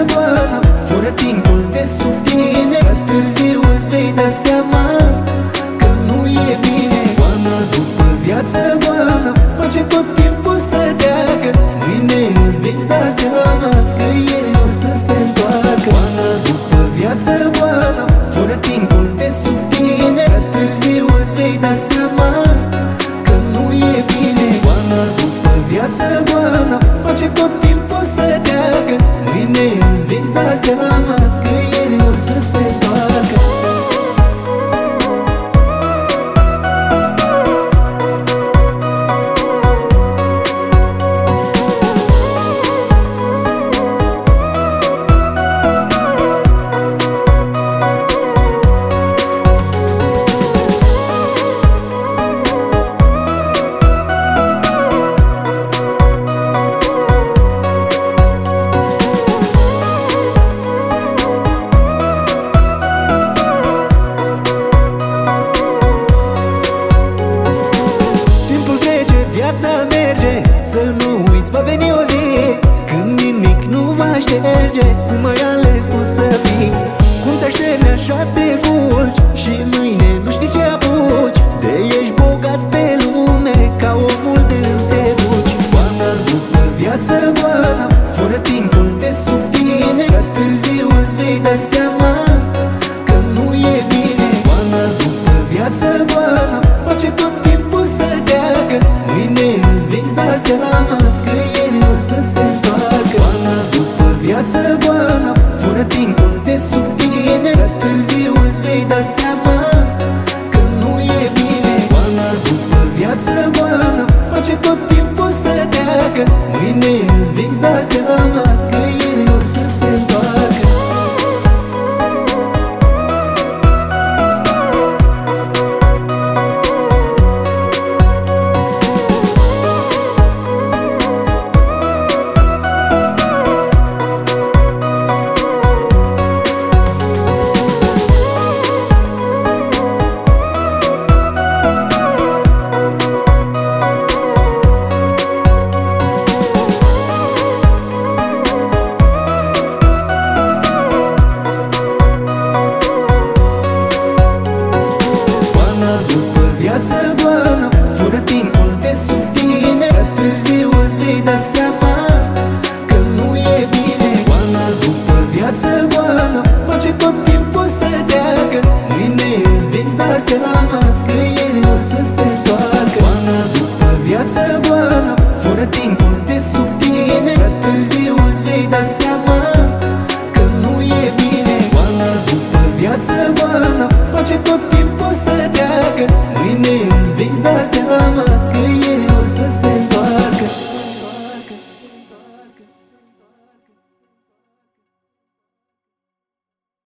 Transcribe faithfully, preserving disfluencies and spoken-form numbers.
goană, fură timpul de sub tine. Prea târziu îți vei da seama că nu e bine. Goană după viață goană, face tot timpul să treacă. Mâine îți vei da seama că el nu o să se întoarcă. Goană după viață goană, fură timpul de sub tine. Prea târziu îți vei da seama că nu e bine. Goană după viață goană, face tot timpul să treacă. Mâine îți vei da seama că el nu o să se întoarcă. Viața merge, să nu uiți, va veni o zi când nimic nu va șterge cum ai ales tu să fii. Cum ți așterne așa te culci și mâine nu știi ce apuci. De ești bogat pe lume, ca omul de rând te duci. Goană după viață goană, fură timpul de sub tine. Prea târziu îți vei da seama că nu e bine. Goană după viață goană, face tot timpul să treacă. Mâine îți vei da seama că el nu o să se întoarcă. Goană după viață goană, fură timpul de sub tine. Prea târziu îți vei da seama că nu e bine. Goană după viață goană, face tot timpul să treacă. Mâine îți vei da seama că el nu o să se întoarcă. Viață goană, fură timpul de sub tine. Prea târziu îți vei da seama că nu e bine. Goană după viață goană, face tot timpul să treacă. Mâine îți vei da seama că el nu o să se întoarcă. Goană după viață goană, fură timpul de sub tine. Prea târziu îți vei da seama că nu e bine. Goană după viață goană, face tot timpul să treacă. Mâine îți vei da seama că